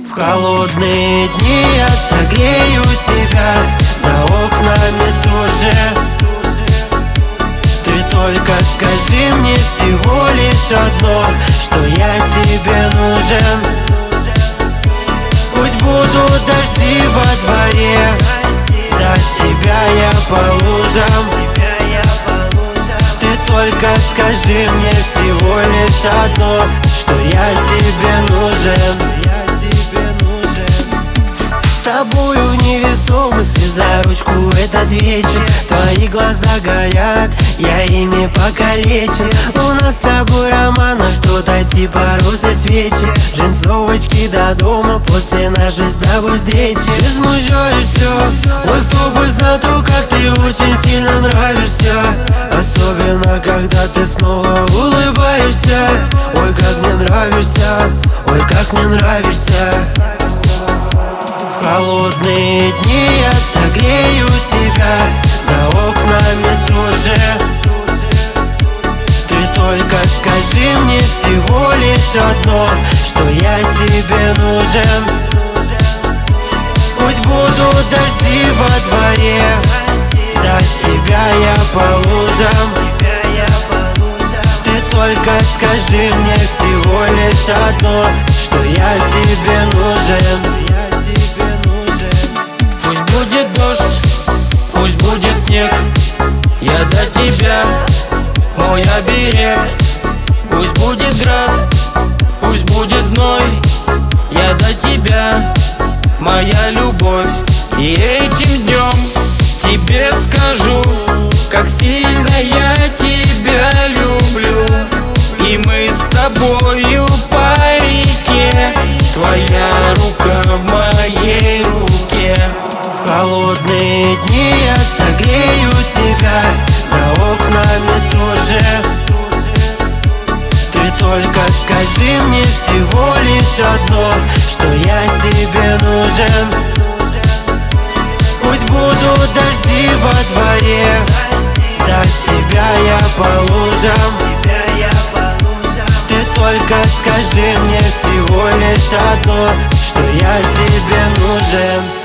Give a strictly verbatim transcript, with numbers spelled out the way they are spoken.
В холодные дни я согрею тебя, за окнами стужа. Ты только скажи мне всего лишь одно, что я тебе нужен. Пусть будут дожди во дворе, до тебя я по лужам. Ты только скажи мне всего лишь одно, что я тебе нужен. С тобою в невесомости за ручку этот вечер. Твои глаза горят, я ими покалечен. У нас с тобой роман, а что-то типа розы свечи. Джинсовочки до дома после нашей с тобой встречи. Ты смущаешь все, ой, кто бы знал, то как ты очень сильно нравишься. Особенно когда ты снова улыбаешься. Ой, как мне нравишься, ой, как мне нравишься. В холодные дни я согрею тебя, за окнами стужа. Ты только скажи мне всего лишь одно, что я тебе нужен. Пусть будут дожди во дворе, до тебя я по лужам. Ты только скажи мне всего лишь одно, что я тебе нужен. Пусть будет дождь, пусть будет снег, я до тебя, мой оберег. Пусть будет град, пусть будет зной, я до тебя, моя любовь. И этим днем тебе скажу, как сильно я тебя люблю. И мы с тобою по реке, твоя рука в моей руке. В холодные дни я согрею тебя, за окнами стужа. Ты только скажи мне всего лишь одно, что я тебе нужен. Пусть будут дожди во дворе, до тебя я по лужам. Ты только скажи мне всего лишь одно, что я тебе нужен.